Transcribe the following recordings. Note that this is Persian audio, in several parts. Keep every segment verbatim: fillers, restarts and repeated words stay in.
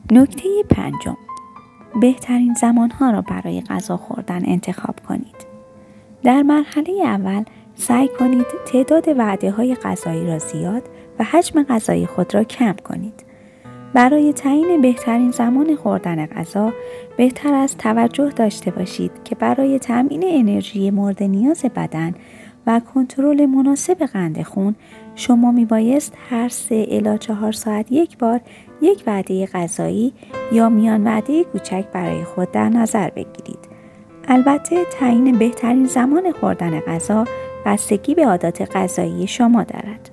نکته پنجم، بهترین زمانها را برای غذا خوردن انتخاب کنید. در مرحله اول سعی کنید تعداد وعده‌های غذایی را زیاد و حجم غذای خود را کم کنید. برای تعیین بهترین زمان خوردن غذا، بهتر است توجه داشته باشید که برای تامین انرژی مورد نیاز بدن و کنترل مناسب قند خون، شما میبایست هر سه الی چهار ساعت یک بار یک وعده غذایی یا میان وعده کوچک برای خود در نظر بگیرید. البته تعیین بهترین زمان خوردن غذا بستگی به عادات غذایی شما دارد.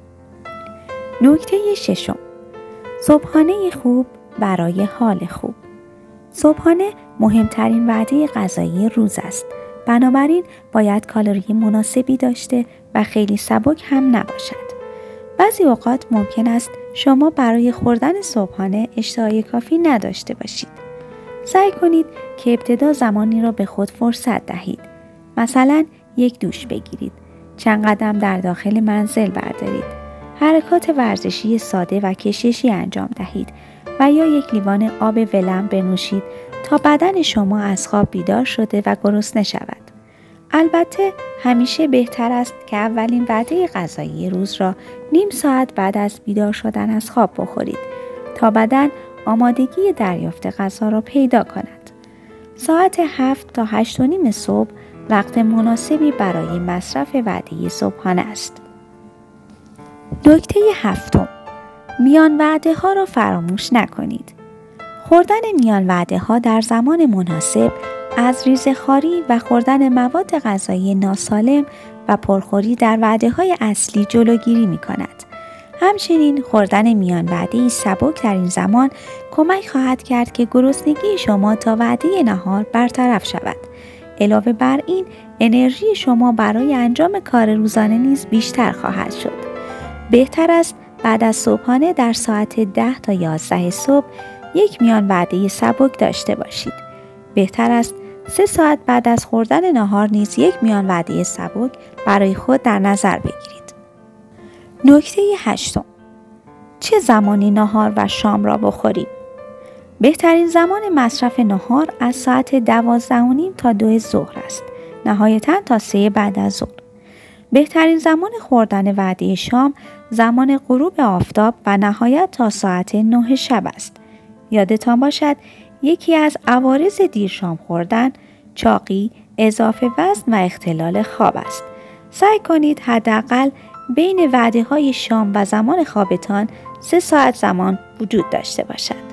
نکته ششم، صبحانه خوب برای حال خوب. صبحانه مهمترین وعده غذایی روز است. بنابراین باید کالری مناسبی داشته و خیلی سبک هم نباشد. بعضی اوقات ممکن است شما برای خوردن صبحانه اشتهای کافی نداشته باشید. سعی کنید که ابتدا زمانی را به خود فرصت دهید. مثلا یک دوش بگیرید، چند قدم در داخل منزل بردارید، حرکات ورزشی ساده و کششی انجام دهید و یا یک لیوان آب ولرم بنوشید تا بدن شما از خواب بیدار شده و گرسنه شود. البته همیشه بهتر است که اولین وعده غذایی روز را نیم ساعت بعد از بیدار شدن از خواب بخورید تا بدن آمادگی دریافت غذا را پیدا کند. ساعت هفت تا هشت و نیم صبح وقت مناسبی برای مصرف وعده صبحانه است. نکته هفتم، میان وعده ها را فراموش نکنید. خوردن میان وعده ها در زمان مناسب از ریزه‌خواری و خوردن مواد غذایی ناسالم و پرخوری در وعده های اصلی جلوگیری می کند. همچنین خوردن میان وعده سبک در این زمان کمک خواهد کرد که گرسنگی شما تا وعده نهار برطرف شود. علاوه بر این، انرژی شما برای انجام کار روزانه نیز بیشتر خواهد شد. بهتر است بعد از صبحانه در ساعت ده تا یازده صبح یک میان وعده سبک داشته باشید. بهتر است سه ساعت بعد از خوردن نهار نیز یک میان وعده سبک برای خود در نظر بگیرید. نکته هشتم، چه زمانی نهار و شام را بخورید؟ بهترین زمان مصرف نهار از ساعت دوازده و نیم تا دو ظهر است، نهایتاً تا سه بعد از ظهر. بهترین زمان خوردن وعده شام زمان غروب آفتاب و نهایت تا ساعت نه شب است. یادتان باشد یکی از عوارض دیر شام خوردن چاقی، اضافه وزن و اختلال خواب است. سعی کنید حداقل بین وعده های شام و زمان خوابتان سه ساعت زمان وجود داشته باشد.